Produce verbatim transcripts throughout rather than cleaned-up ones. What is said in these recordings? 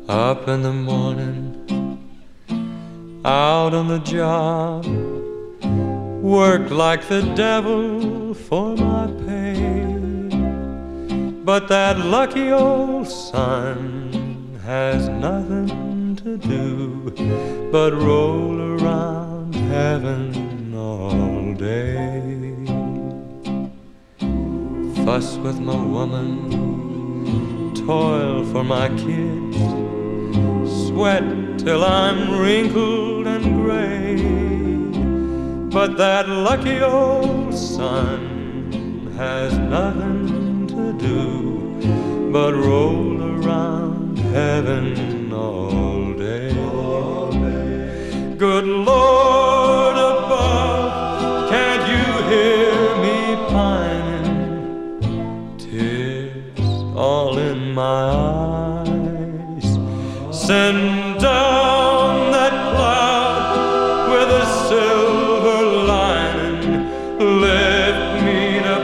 Up in the morning, out on the job, work like the devil for my pay. But that lucky old sun has nothing to do but roll around heaven all day. Fuss with my woman, toil for my kids, sweat till I'm wrinkled and gray. But that lucky old sun has nothing to do but roll around heaven all day. Good Lord above, can't you hear me pining? Tears all in my eyes. Send down that cloud with a silver lining, lift me to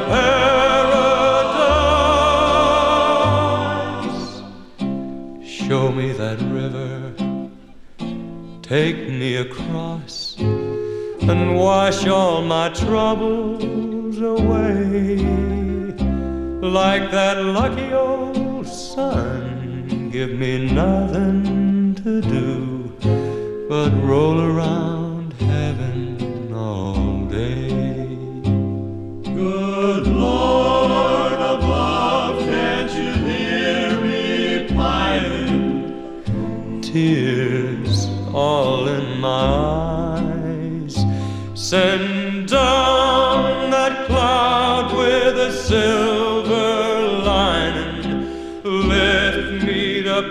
paradise. Show me that river, take me across, and wash all my troubles away. Like that lucky old sun, give me nothing to do but roll around heaven all day. Good Lord above, can't you hear me pining? Tears all in my eyes. Send down that cloud with a silver lining, lift me to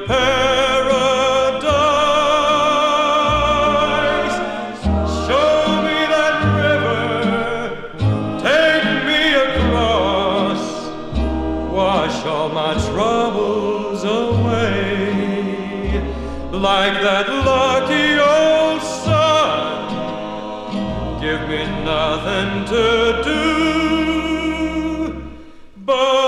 paradise. Show me that river, take me across, wash all my troubles away. Like that lucky old sun, give me nothing to do but